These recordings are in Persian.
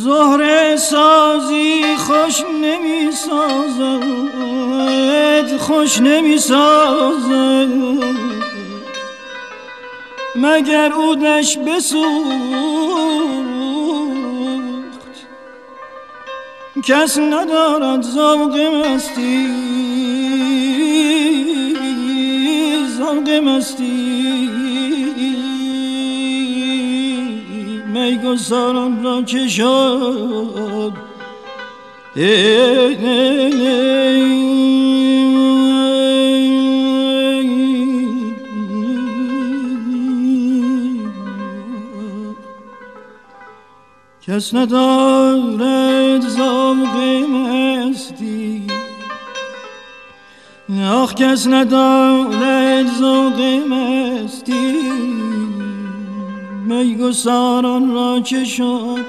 زهره سازی خوش نمی سازد، خوش نمی سازد مگر عودش بسوخت. کس ندارد ذوق مستی، ذوق مستی میگساران را که شد. کس ندارد ذوق مستی، آخ کس ندارد ذوق مستی میگساران را چه شد.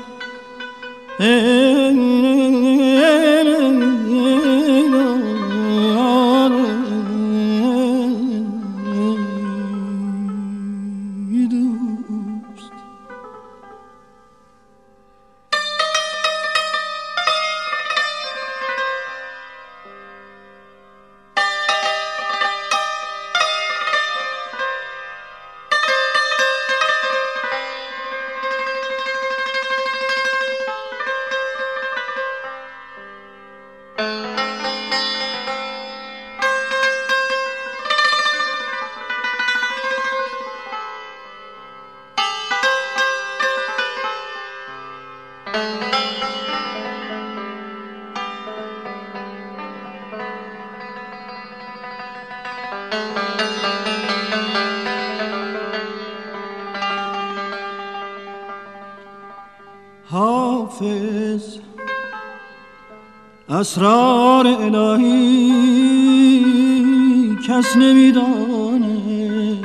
حافظ اسرار الهی کس نمیداند،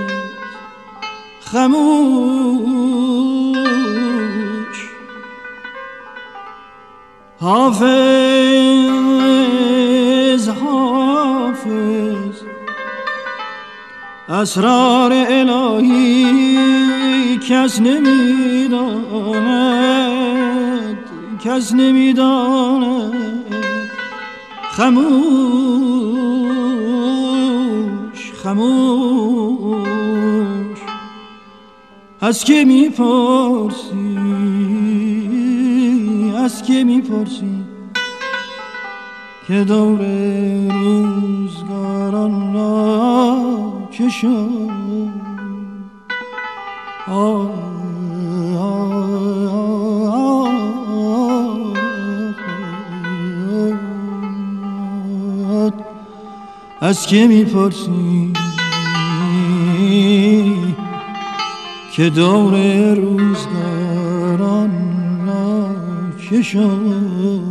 خموش حافظ، حافظ اسرار الهی کس نمیداند، کس نمیداند خموش، خموش از که میپرسی، از که میپرسی که دور روزگاران را چه شد. از که میپرسی که دور روزگاران را چه شد.